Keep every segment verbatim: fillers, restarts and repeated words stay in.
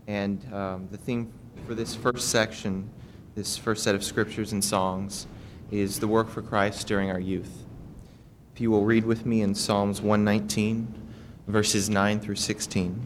And um, the theme for this first section, this first set of scriptures and songs, is the work for Christ during our youth. If you will read with me in Psalms one nineteen, verses nine through sixteen.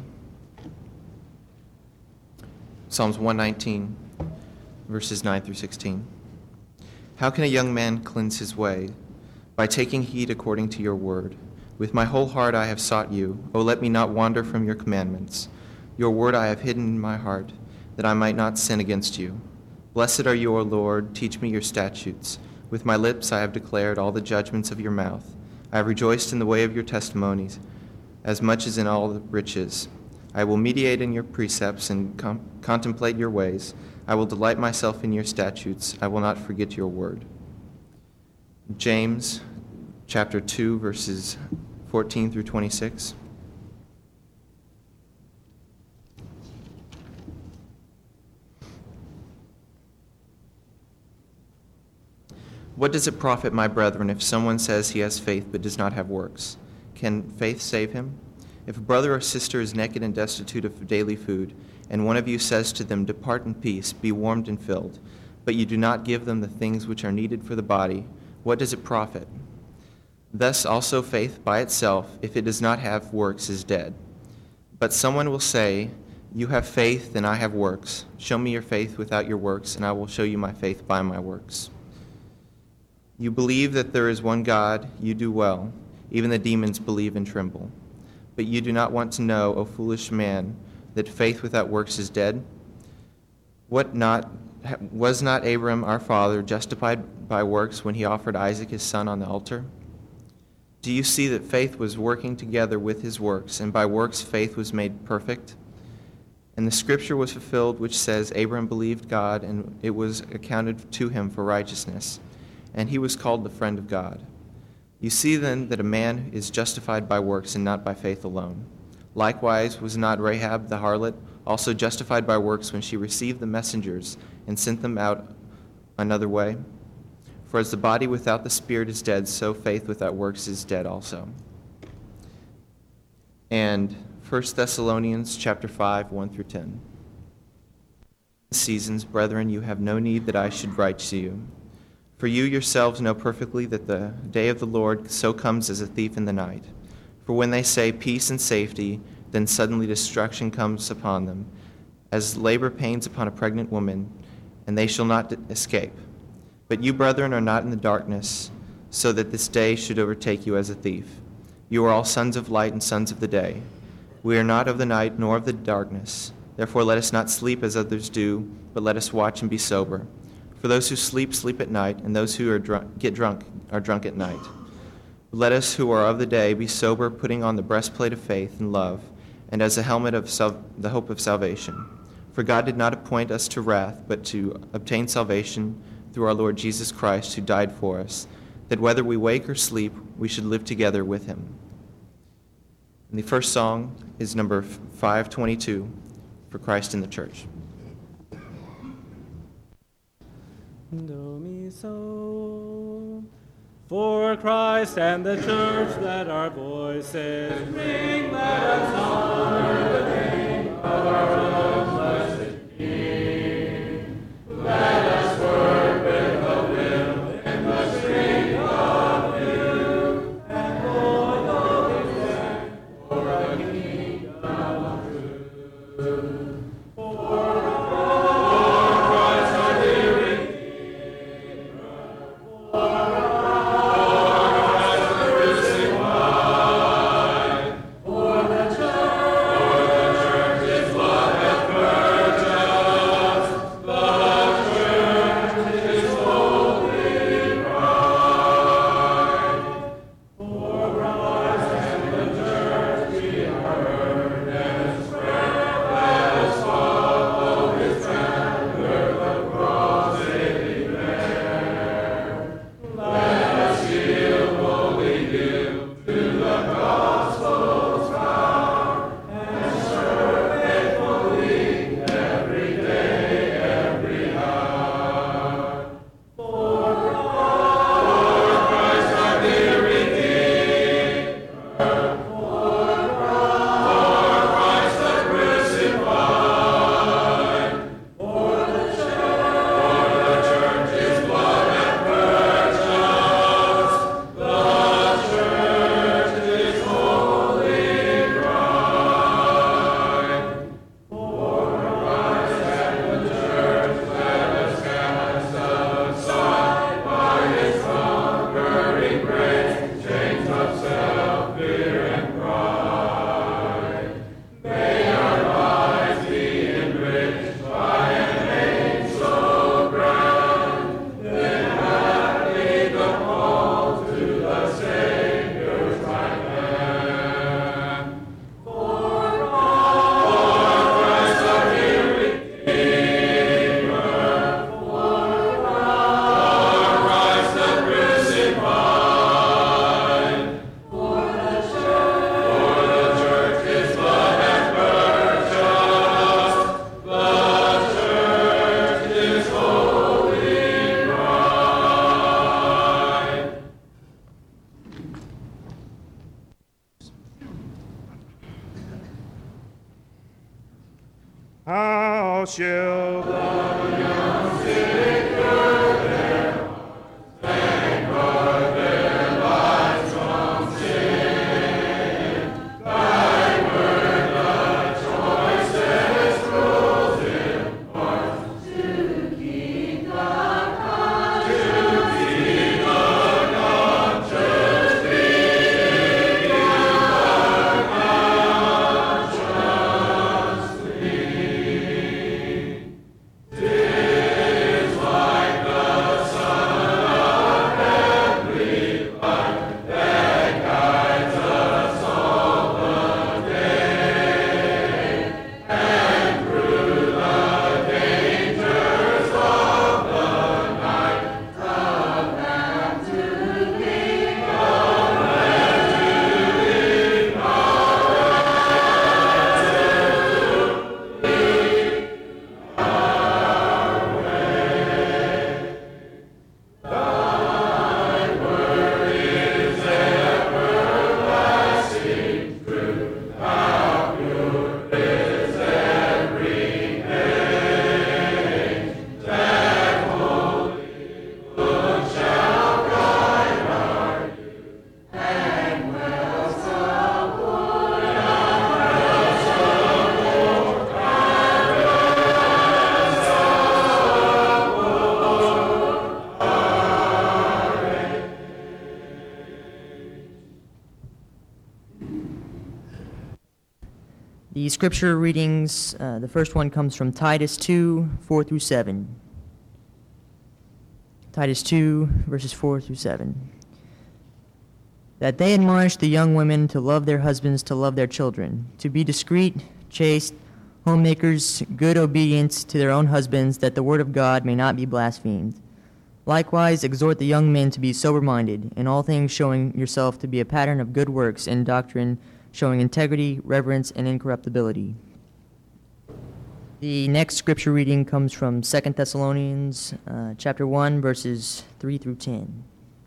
Psalms one nineteen, verses nine through sixteen. How can a young man cleanse his way? By taking heed according to your word. With my whole heart I have sought you. O let me not wander from your commandments. Your word I have hidden in my heart, that I might not sin against you. Blessed are you, O Lord. Teach me your statutes. With my lips I have declared all the judgments of your mouth. I have rejoiced in the way of your testimonies, as much as in all the riches. I will meditate in your precepts and com- contemplate your ways. I will delight myself in your statutes. I will not forget your word. James chapter two, verses fourteen through twenty-six. What does it profit, my brethren, if someone says he has faith but does not have works? Can faith save him? If a brother or sister is naked and destitute of daily food, and one of you says to them, "Depart in peace, be warmed and filled," but you do not give them the things which are needed for the body, what does it profit? Thus also faith by itself, if it does not have works, is dead. But someone will say, "You have faith, and I have works. Show me your faith without your works, and I will show you my faith by my works." You believe that there is one God, you do well. Even the demons believe and tremble. But you do not want to know, O foolish man, that faith without works is dead? What not was not Abram our father justified by works when he offered Isaac his son on the altar? Do you see that faith was working together with his works, and by works faith was made perfect? And the scripture was fulfilled which says, Abram believed God, and it was accounted to him for righteousness, and he was called the friend of God. You see then that a man is justified by works and not by faith alone. Likewise was not Rahab the harlot also justified by works when she received the messengers and sent them out another way? For as the body without the spirit is dead, so faith without works is dead also. And First Thessalonians chapter five, one through ten. Seasons, brethren, you have no need that I should write to you. For you yourselves know perfectly that the day of the Lord so comes as a thief in the night. For when they say peace and safety, then suddenly destruction comes upon them, as labor pains upon a pregnant woman, and they shall not escape. But you, brethren, are not in the darkness, so that this day should overtake you as a thief. You are all sons of light and sons of the day. We are not of the night nor of the darkness. Therefore let us not sleep as others do, but let us watch and be sober. For those who sleep, sleep at night, and those who are drunk, get drunk are drunk at night. Let us who are of the day be sober, putting on the breastplate of faith and love, and as a helmet of sal- the hope of salvation. For God did not appoint us to wrath, but to obtain salvation through our Lord Jesus Christ, who died for us, that whether we wake or sleep, we should live together with him. And the first song is number five twenty-two, For Christ in the Church. Do me so, for Christ and the church, let our voices ring, let us honor the name of our own blessed King. Let us work with a will in the strength of you, and loyally stand for a kingdom of truth. For Christ How shall the young city The scripture readings, uh, the first one comes from Titus two, four through seven. Titus two, verses four through seven. That they admonish the young women to love their husbands, to love their children, to be discreet, chaste, homemakers, good, obedient to their own husbands, that the word of God may not be blasphemed. Likewise, exhort the young men to be sober-minded, in all things showing yourself to be a pattern of good works and doctrine, showing integrity, reverence, and incorruptibility. The next scripture reading comes from Second Thessalonians uh, chapter one, verses three through ten.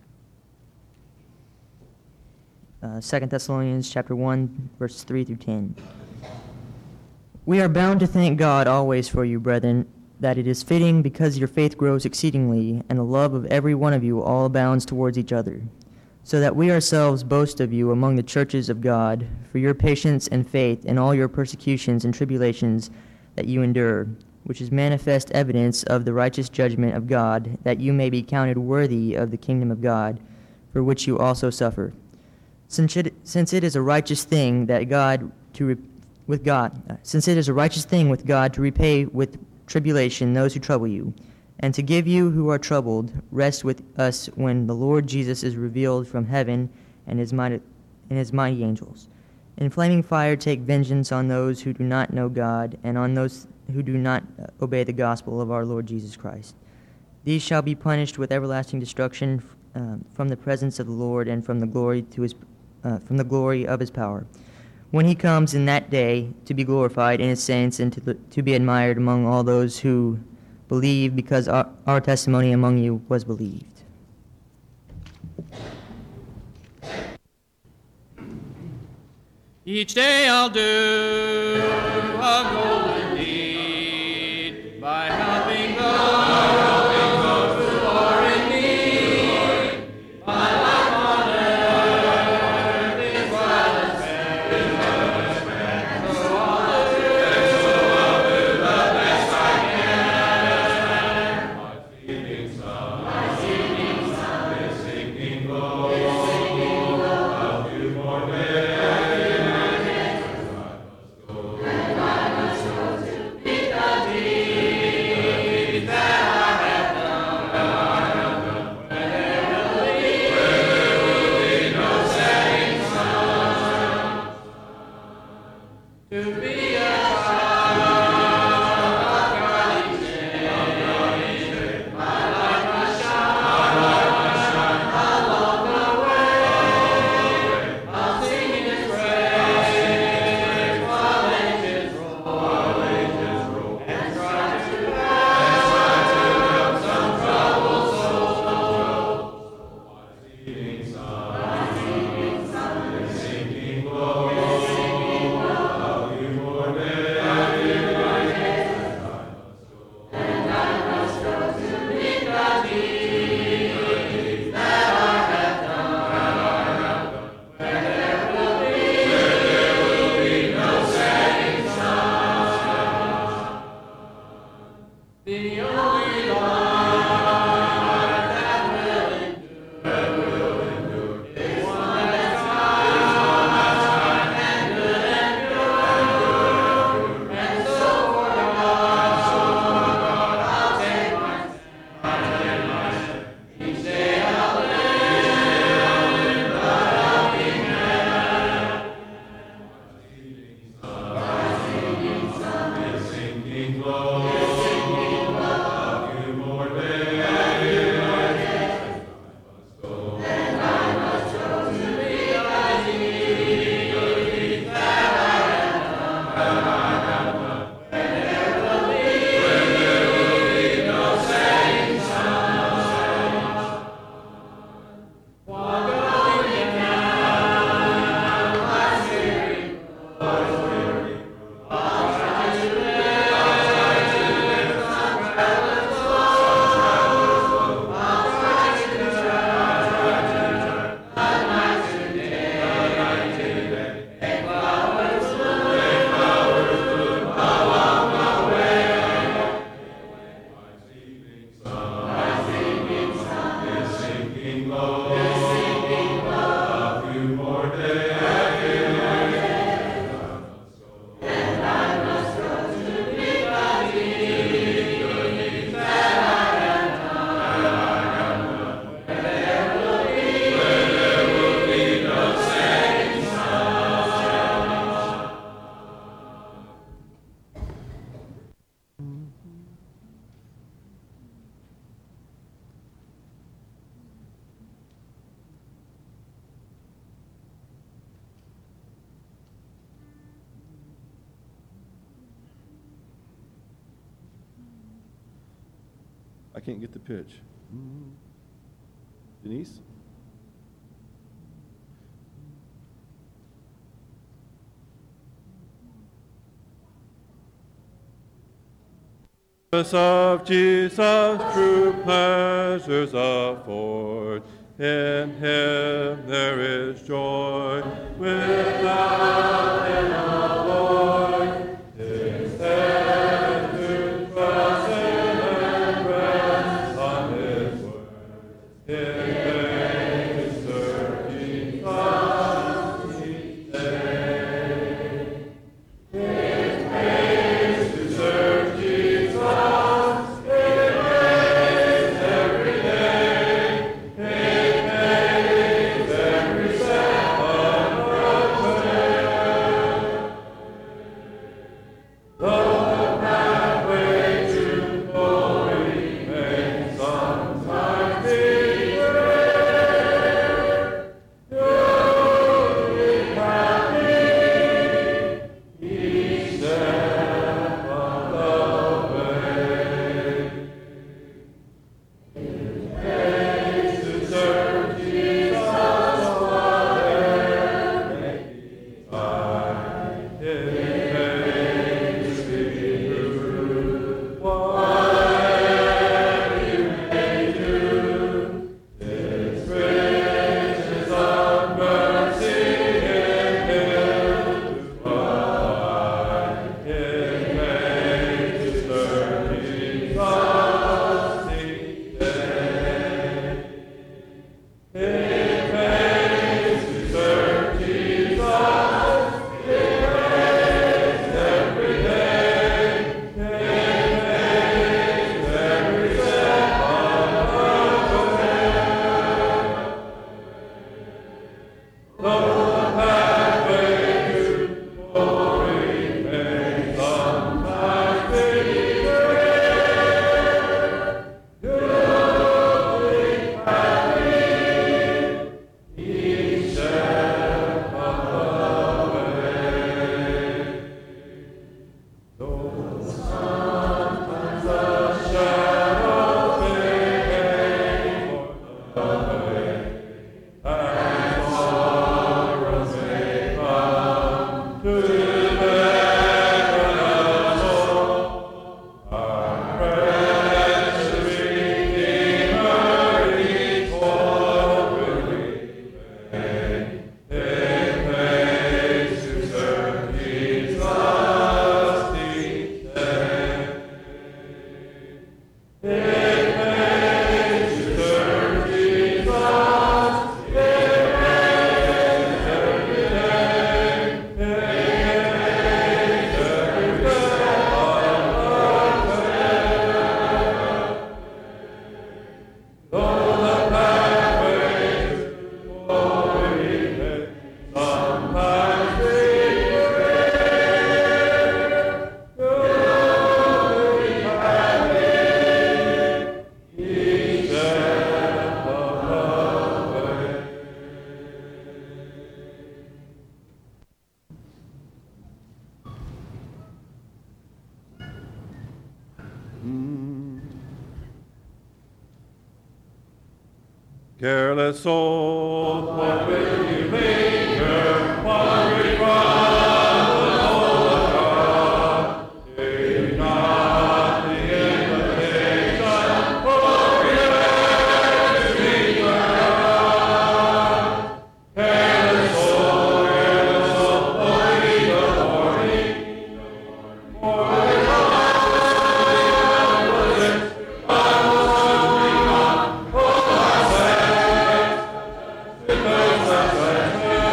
Uh, Second Thessalonians chapter one, verses three through ten. We are bound to thank God always for you, brethren, that it is fitting, because your faith grows exceedingly, and the love of every one of you all abounds towards each other, so that we ourselves boast of you among the churches of God for your patience and faith in all your persecutions and tribulations that you endure, which is manifest evidence of the righteous judgment of God, that you may be counted worthy of the kingdom of God, for which you also suffer. Since it, since it is a righteous thing that God to re, with God, since it is a righteous thing with God to repay with tribulation those who trouble you, and to give you who are troubled rest with us when the Lord Jesus is revealed from heaven and his mighty, and his mighty angels. In flaming fire take vengeance on those who do not know God, and on those who do not obey the gospel of our Lord Jesus Christ. These shall be punished with everlasting destruction uh, from the presence of the Lord and from the glory to his uh, from the glory of his power, when he comes in that day to be glorified in his saints and to, to be admired among all those who believe, because our, our testimony among you was believed. Each day I'll do a golden deed by helping those who are in need. My life on earth is well as spent, so I'll do the best I can. My seeking sun, my seeking sun, this sinking glow, I'll do more days. I can't get the pitch. Denise? Of Jesus, true pleasures afford. In him there is joy without end alloy. Instead to trust in and rest on his word. In faith to serve Jesus each day. In faith to serve Jesus. Careless soul, what will you linger, wandering from the soul of God? Take not the invitation, for yet to be God. Careless soul, careless soul, only the warning, for the God was it, God was to be God, oh, I say. Because I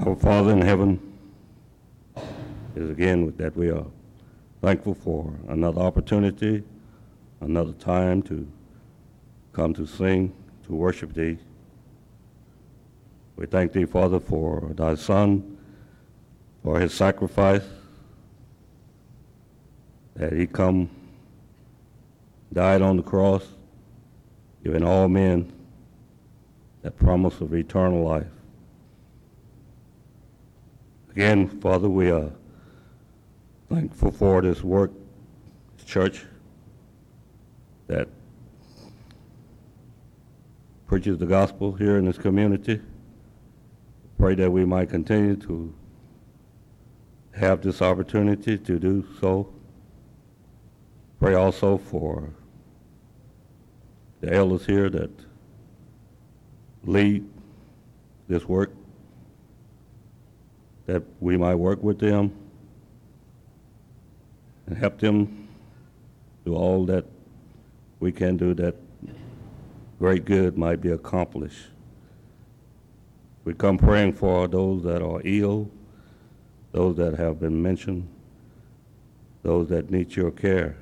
Our Father in heaven, it is again with that we are thankful for another opportunity, another time to come to sing, to worship Thee. We thank Thee, Father, for Thy Son, for His sacrifice, that He come, died on the cross, giving all men that promise of eternal life. Again, Father, we are thankful for this work, this church that preaches the gospel here in this community. Pray that we might continue to have this opportunity to do so. Pray also for the elders here that lead this work, that we might work with them and help them do all that we can do, that great good might be accomplished. We come praying for those that are ill, those that have been mentioned, those that need your care.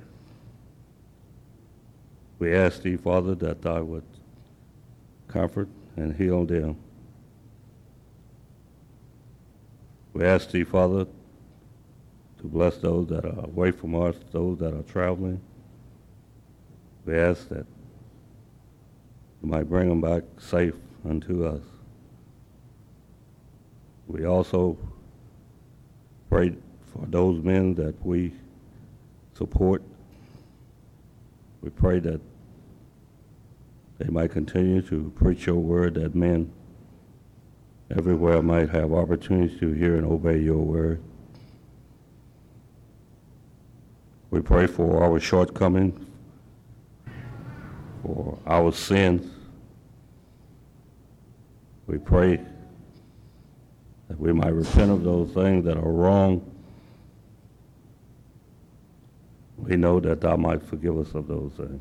We ask Thee, Father, that Thou would comfort and heal them. We ask Thee, Father, to bless those that are away from us, those that are traveling. We ask that You might bring them back safe unto us. We also pray for those men that we support. We pray that they might continue to preach Your word, that men everywhere might have opportunities to hear and obey Your word. We pray for our shortcomings, for our sins. We pray that we might repent of those things that are wrong. We know that Thou might forgive us of those things.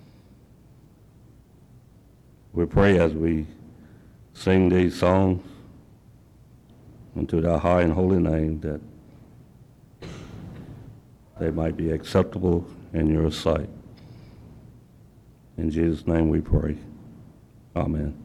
We pray as we sing these songs unto Thy high and holy name, that they might be acceptable in Your sight. In Jesus' name we pray. Amen.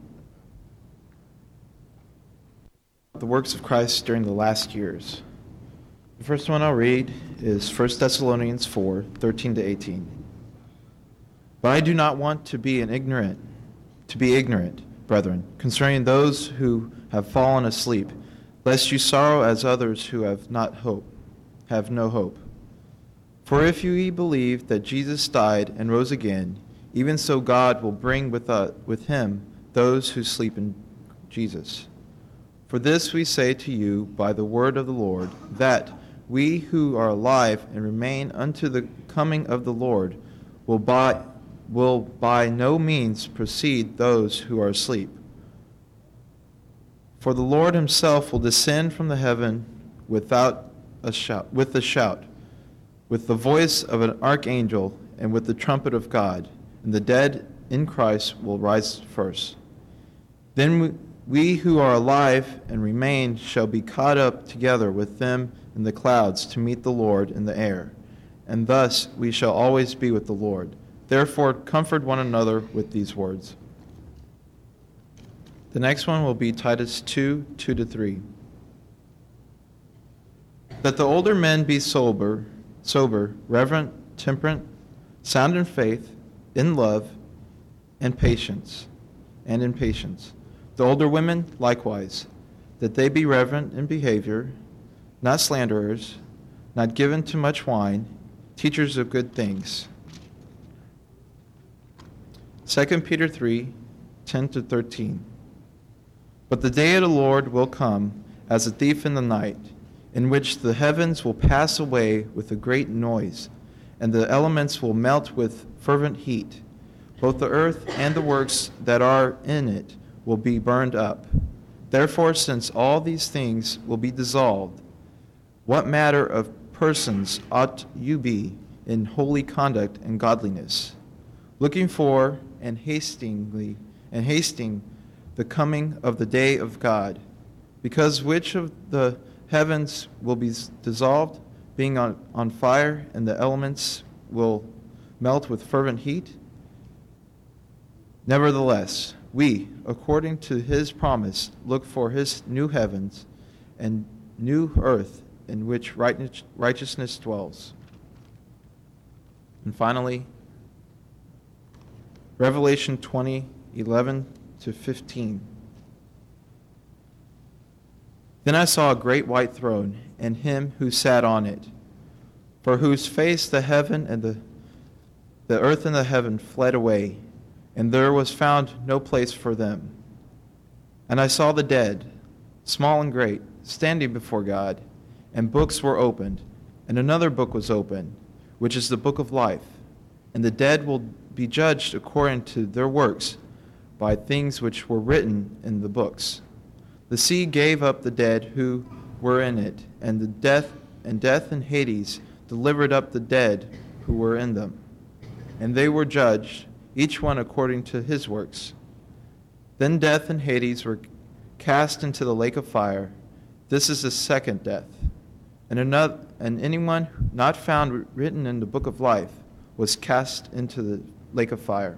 The works of Christ during the last years. The first one I'll read is First Thessalonians four, thirteen to eighteen. But I do not want to be an ignorant, to be ignorant, brethren, concerning those who have fallen asleep, lest you sorrow as others who have not hope, have no hope. For if you believe that Jesus died and rose again, even so God will bring with, uh, with him those who sleep in Jesus. For this we say to you by the word of the Lord, that we who are alive and remain unto the coming of the Lord will by, will by no means precede those who are asleep. For the Lord himself will descend from the heaven without a shout, with a shout, with the voice of an archangel, and with the trumpet of God, and the dead in Christ will rise first. Then we, we who are alive and remain shall be caught up together with them in the clouds to meet the Lord in the air, and thus we shall always be with the Lord. Therefore comfort one another with these words. The next one will be Titus two, two to three. That the older men be sober, sober, reverent, temperate, sound in faith, in love, and patience, and in patience. The older women likewise, that they be reverent in behavior, not slanderers, not given to much wine, teachers of good things. Second Peter three, ten to thirteen. But the day of the Lord will come as a thief in the night, in which the heavens will pass away with a great noise, and the elements will melt with fervent heat. Both the earth and the works that are in it will be burned up. Therefore, since all these things will be dissolved, what matter of persons ought you be in holy conduct and godliness, looking for and hastingly and hasting the coming of the day of God, Because which of the heavens will be dissolved, being on, on fire, and the elements will melt with fervent heat? Nevertheless, we, according to his promise, look for his new heavens and new earth in which righteousness dwells. And finally, Revelation twenty, eleven to fifteen. Then I saw a great white throne, and him who sat on it, for whose face the heaven and the, the earth and the heaven fled away, and there was found no place for them. And I saw the dead, small and great, standing before God, and books were opened, and another book was opened, which is the book of life. And the dead will be judged according to their works by things which were written in the books. The sea gave up the dead who were in it, and the death and death and Hades delivered up the dead who were in them. And they were judged, each one according to his works. Then death and Hades were cast into the lake of fire. This is the second death. And another, and anyone not found written in the book of life was cast into the lake of fire.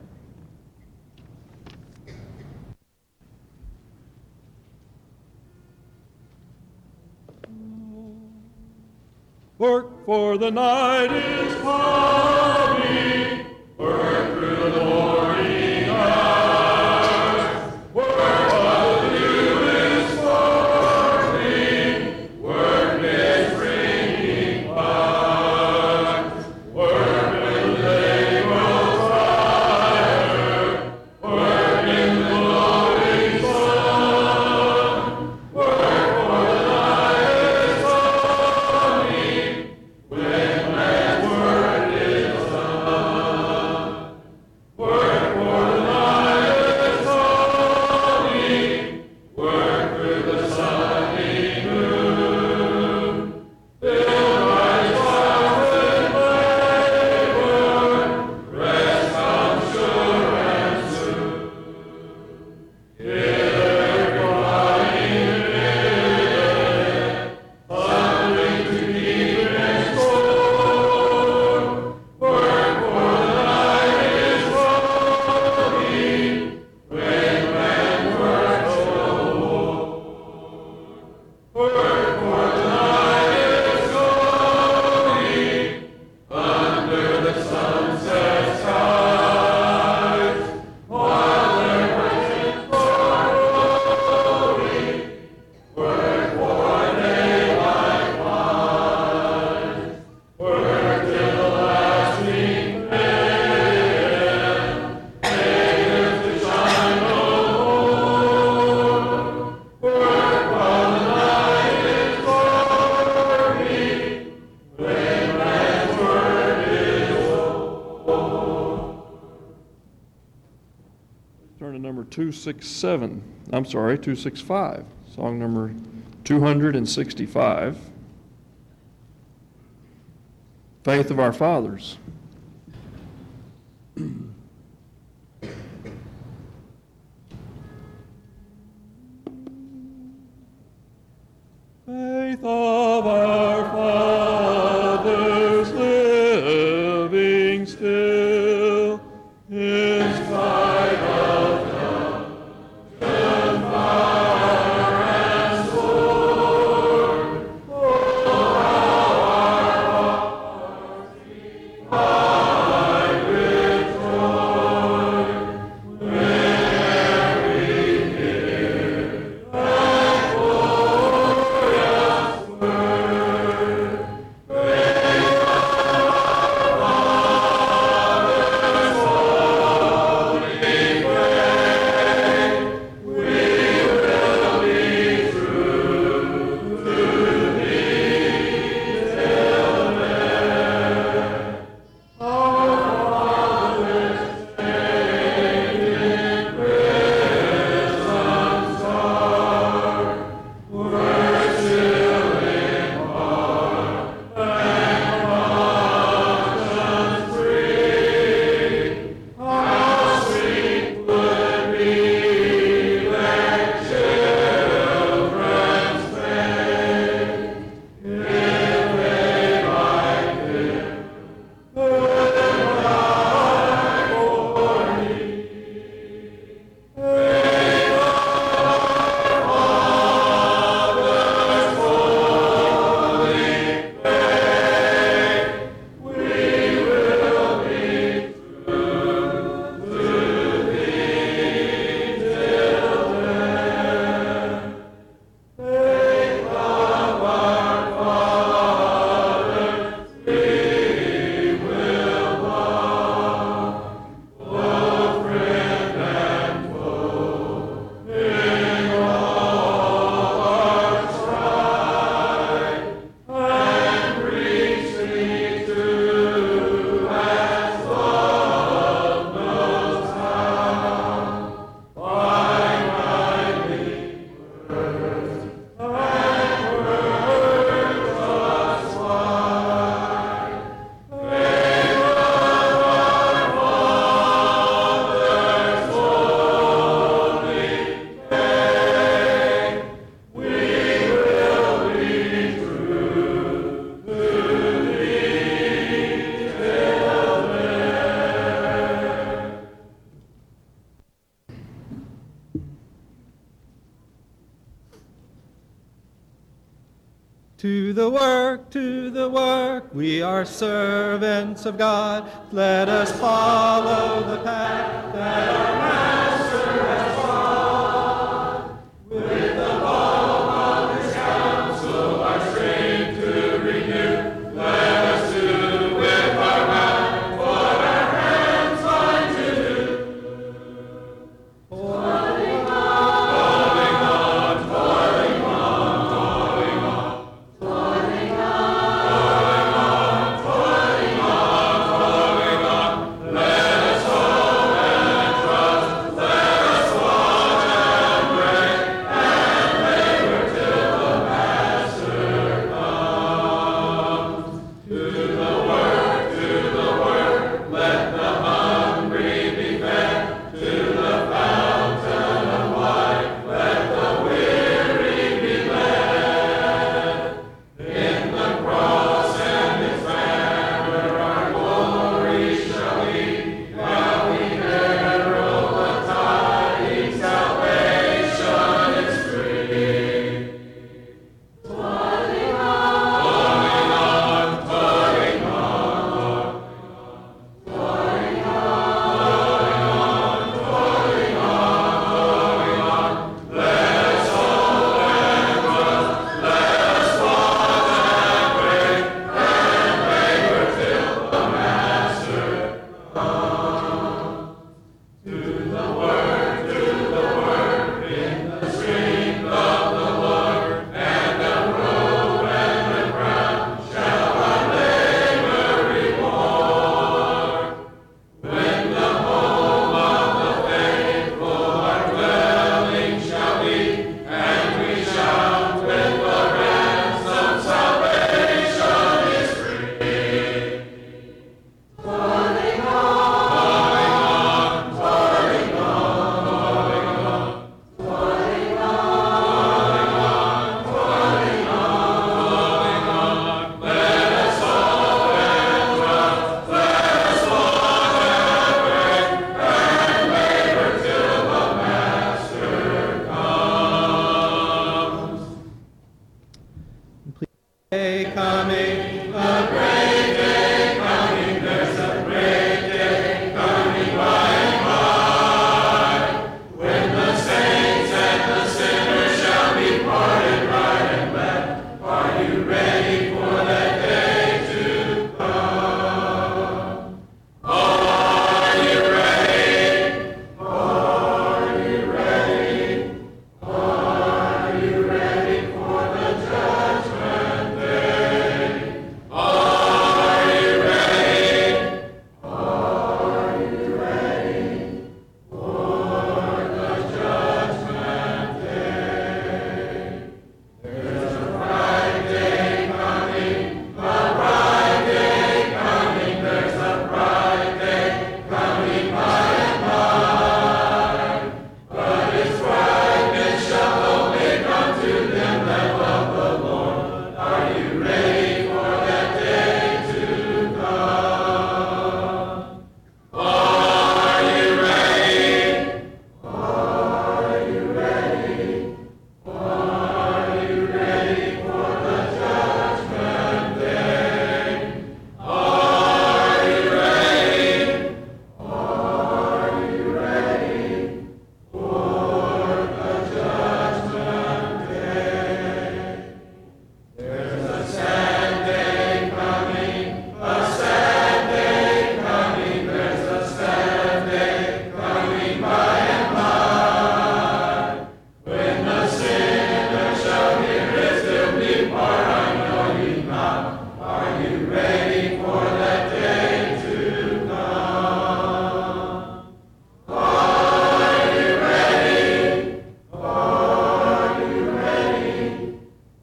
Work, for the night is coming. Work through the morning hours. Work while the dew is falling. Work is bringing fire. Work when the day grows brighter. Work in the glowing sun. Work for the night is coming. When man's word is done. Work for the night is coming. Work through the sunny moon. Fill my heart with labor. Rest comes sure and soon. Hither flying hither, hungering to keep and store. Work for the night is coming. When man works no more. Work for the night is coming. Under the sunset skies, while their presents are growing. Work for daylight finds. Work till the lasting day. Makers to shine no more. Work while the night is coming. When man's word is Turn to number two sixty-seven. I'm sorry, two sixty-five. Song number two hundred sixty-five. Faith of Our Fathers. Faith of our fathers living still in spite of dungeon, fire, and sword. Oh, how our hearts beat. To the work, to the work, we are servants of God. Let us follow the path that our Master has trod. With the balm of his counsel, our strength to renew. Let us do with our mouth what our hands find to do. Toiling on, toiling on, toiling on, toiling on. Toiling on, toiling on, toiling on. Let us hope and trust. Let us watch and pray and labor till the Master comes. To the work, to the work, let the hungry be fed. To the fountain of life, let the weary be led. In the cross and its banner our glory shall be, while we herald the tidings, salvation is free. Toiling on, toiling on, toiling on, toiling on, toiling on, toiling on. Let us hope and trust, let us watch and pray, and labor till the Master comes. To the work, to the work, in the strength of the Lord, and the robe and the crown shall our labor reward. When the home of the faithful our dwelling shall be, and we shout with the ransom, salvation is free. Toiling on, toiling on, toiling on, toiling on, toiling on, toiling on. Let us hope and trust, let us watch and pray, and labor till the Master comes. Day coming, a great day coming, there's a great day coming by and by, when the saints and the sinners shall be parted right and left. Are you ready for that day to come? Are you ready? Are you ready? Are you ready for the judgment day? Are you ready? Are you ready for the judgment day? There's a bright day coming, a bright day coming, there's a bright day coming by and by. But its brightness shall only come to them that love the Lord. Are you ready for that day to come? Are you ready? Are you ready? Are you ready for the judgment day? Are you ready? Are you ready for the judgment day? There's a sad day coming, a sad day coming, there's a sad day coming by and by. When the sinner shall hear his guilty part, I know ye not. Are you ready for that day to come? Are you ready? Are you ready?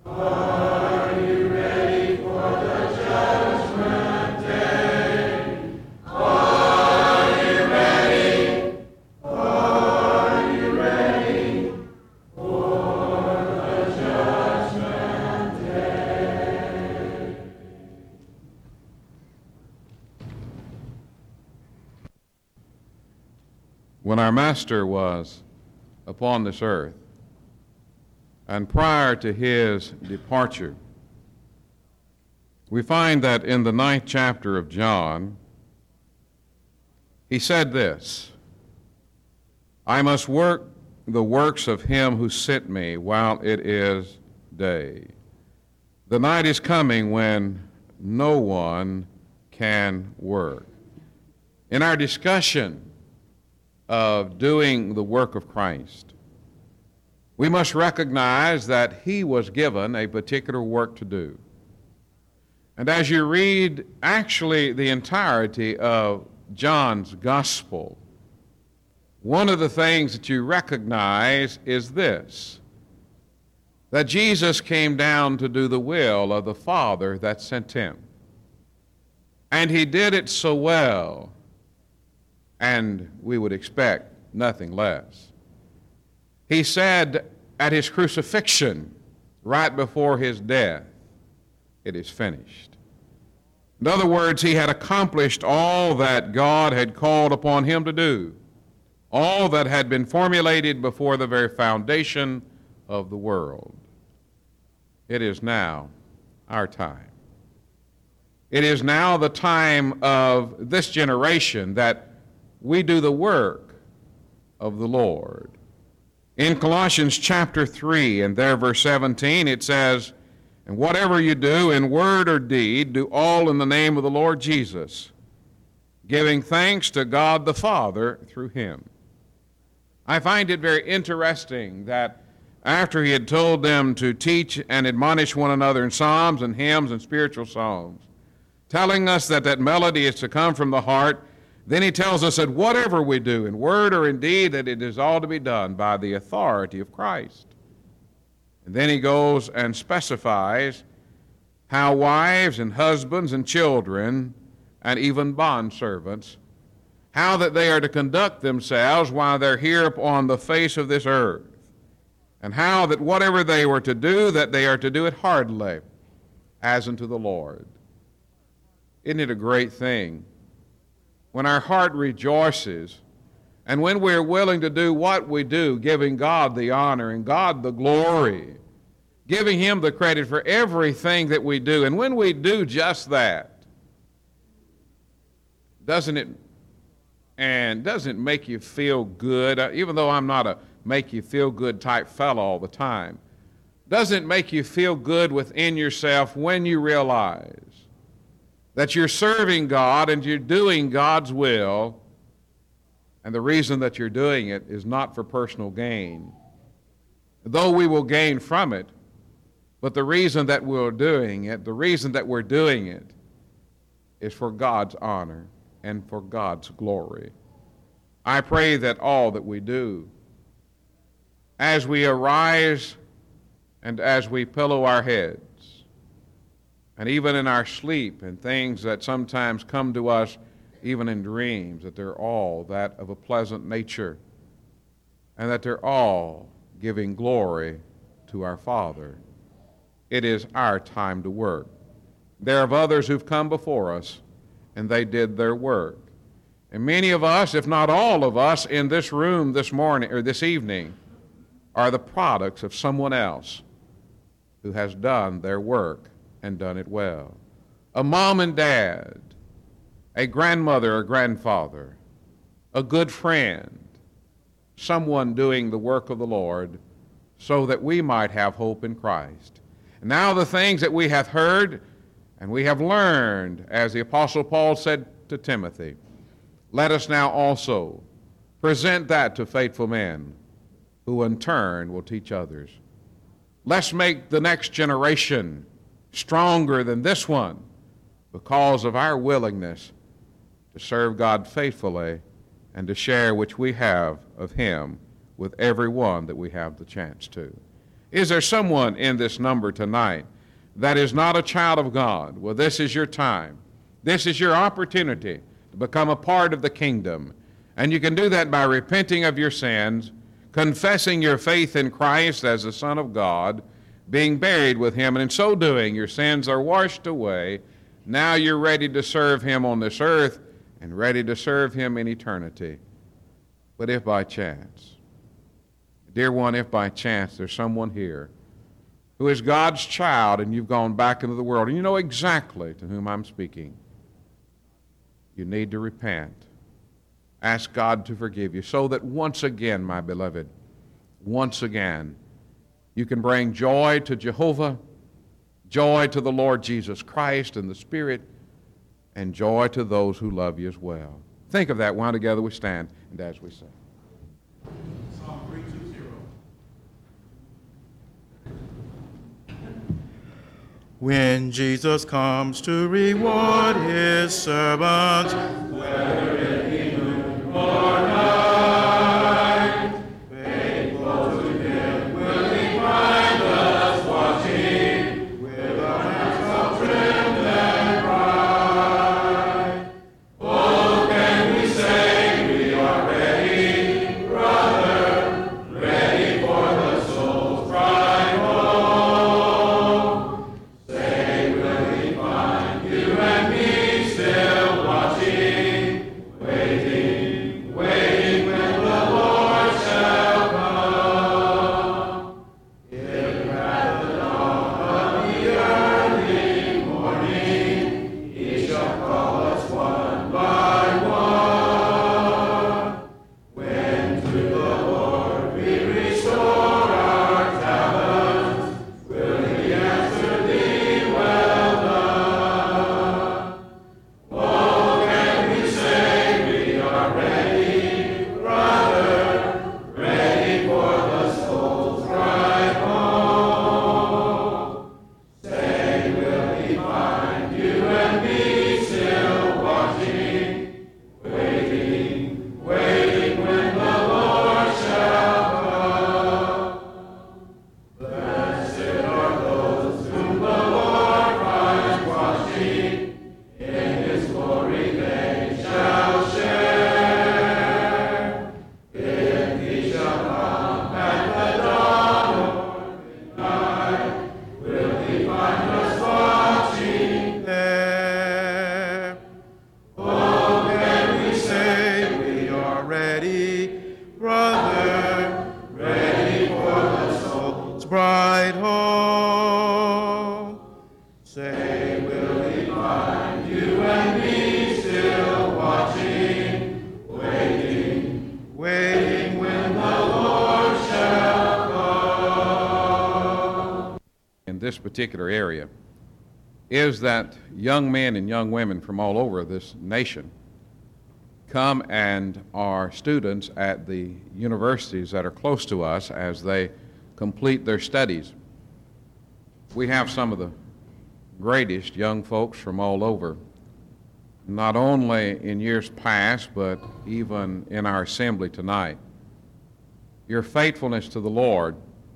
Are you ready for the judgment day? Are you ready? Are you ready for the judgment day? When our Master was upon this earth, and prior to his departure, we find that in the ninth chapter of John, he said this, I must work the works of him who sent me while it is day. The night is coming when no one can work. In our discussion of doing the work of Christ, we must recognize that he was given a particular work to do. And as you read actually the entirety of John's gospel, one of the things that you recognize is this, that Jesus came down to do the will of the Father that sent him. And he did it so well, and we would expect nothing less. He said at his crucifixion, right before his death, it is finished. In other words, he had accomplished all that God had called upon him to do, all that had been formulated before the very foundation of the world. It is now our time. It is now the time of this generation that we do the work of the Lord. In Colossians chapter three and there verse seventeen, it says, and whatever you do in word or deed, do all in the name of the Lord Jesus, giving thanks to God the Father through him. I find it very interesting that after he had told them to teach and admonish one another in psalms and hymns and spiritual songs, telling us that that melody is to come from the heart, then he tells us that whatever we do in word or in deed, that it is all to be done by the authority of Christ. And then he goes and specifies how wives and husbands and children and even bondservants, how that they are to conduct themselves while they're here upon the face of this earth, and how that whatever they were to do, that they are to do it heartily, as unto the Lord. Isn't it a great thing when our heart rejoices and when we're willing to do what we do, giving God the honor and God the glory, giving him the credit for everything that we do? And when we do just that, doesn't it and doesn't it make you feel good? Uh, even though I'm not a make you feel good type fellow all the time, doesn't it make you feel good within yourself when you realize that you're serving God and you're doing God's will, and the reason that you're doing it is not for personal gain, though we will gain from it, but the reason that we're doing it, the reason that we're doing it is for God's honor and for God's glory. I pray that all that we do, as we arise and as we pillow our heads, and even in our sleep and things that sometimes come to us even in dreams, that they're all that of a pleasant nature, and that they're all giving glory to our Father. It is our time to work. There are others who've come before us, and they did their work. And many of us, if not all of us, in this room this morning or this evening, are the products of someone else who has done their work and done it well. A mom and dad, a grandmother or grandfather, a good friend, someone doing the work of the Lord so that we might have hope in Christ. And now the things that we have heard and we have learned, as the Apostle Paul said to Timothy, let us now also present that to faithful men who in turn will teach others. Let's make the next generation stronger than this one because of our willingness to serve God faithfully and to share which we have of him with everyone that we have the chance to. Is there someone in this number tonight that is not a child of God? Well, this is your time. This is your opportunity to become a part of the kingdom. And you can do that by repenting of your sins, confessing your faith in Christ as the Son of God, being buried with him, and in so doing, your sins are washed away. Now you're ready to serve him on this earth and ready to serve him in eternity. But if by chance, dear one, if by chance there's someone here who is God's child, and you've gone back into the world, and you know exactly to whom I'm speaking, you need to repent. Ask God to forgive you so that once again, my beloved, once again, you can bring joy to Jehovah, joy to the Lord Jesus Christ and the Spirit, and joy to those who love you as well. Think of that while together we stand and as we sing. Psalm three two zero. When Jesus comes to reward his servants, whether it be noon or night, faithful to him will he find us watching with our hands all trimmed and bright. Oh, can we say we are ready, brother, ready for the soul's bride home? Say, will we find you and me still watching, waiting, waiting when the Lord shall come? If at the dawn of the early morning he shall call us one by one, when to the Lord we restore our talents, will he answer thee, well done? Oh, can we say we are ready, brother, ready for the soul's bride home? Say, will he find you and me still watching, waiting, waiting when the Lord shall come? Blessed are those whom the Lord finds watching, in his glory they shall share. If he shall come at the dawn or midnight, will he find us watching there? Oh, can we say we are ready, brother, ready for the soul's bride home? Say, will he find you and me still watching, waiting, waiting when the Lord shall come? In this particular area is that young men and young women from all over this nation come and are students at the universities that are close to us as they complete their studies. We have some of the greatest young folks from all over, not only in years past, but even in our assembly tonight. Your faithfulness to the Lord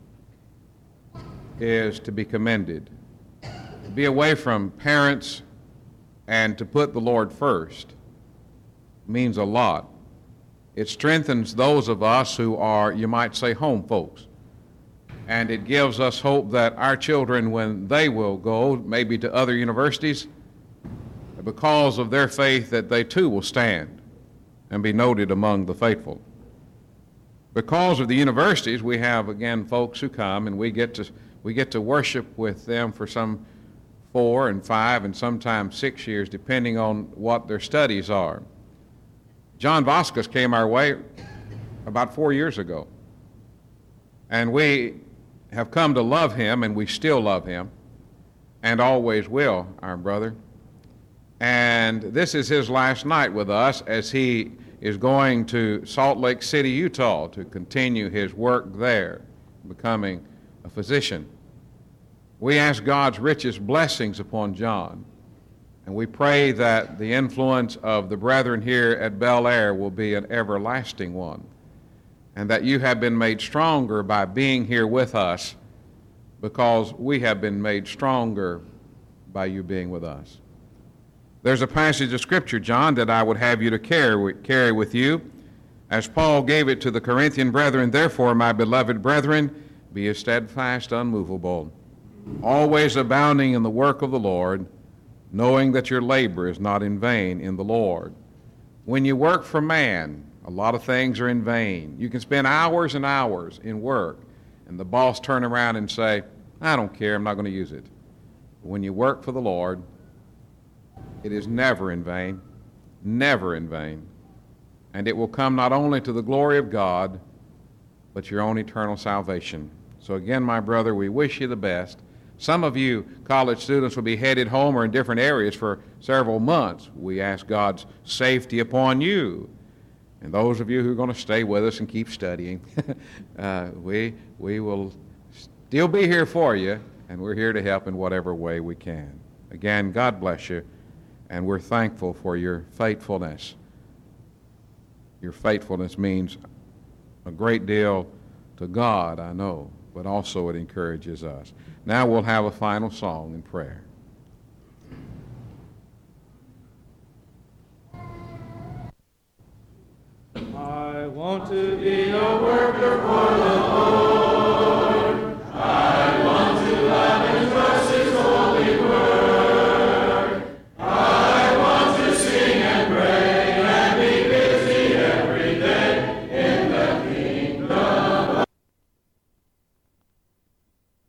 is to be commended. To be away from parents and to put the Lord first means a lot. It strengthens those of us who are, you might say, home folks. And it gives us hope that our children, when they will go maybe to other universities, because of their faith, that they too will stand and be noted among the faithful. Because of the universities, we have, again, folks who come, and we get to we get to worship with them for some four and five and sometimes six years, depending on what their studies are. John Vasquez came our way about four years ago, and we have come to love him, and we still love him, and always will, our brother. And this is his last night with us as he is going to Salt Lake City, Utah, to continue his work there, becoming a physician. We ask God's richest blessings upon John, and we pray that the influence of the brethren here at Bel Air will be an everlasting one, and that you have been made stronger by being here with us, because we have been made stronger by you being with us. There's a passage of Scripture, John, that I would have you to carry, carry with you, as Paul gave it to the Corinthian brethren. Therefore, my beloved brethren, be ye steadfast, unmovable, always abounding in the work of the Lord, knowing that your labor is not in vain in the Lord. When you work for man, a lot of things are in vain. You can spend hours and hours in work, and the boss turn around and say, I don't care, I'm not going to use it. When you work for the Lord, it is never in vain, never in vain. And it will come not only to the glory of God, but your own eternal salvation. So again, my brother, we wish you the best. Some of you college students will be headed home or in different areas for several months. We ask God's safety upon you. And those of you who are going to stay with us and keep studying, uh, we, we will still be here for you, and we're here to help in whatever way we can. Again, God bless you, and we're thankful for your faithfulness. Your faithfulness means a great deal to God, I know, but also it encourages us. Now we'll have a final song and prayer. I want to be a worker for the Lord.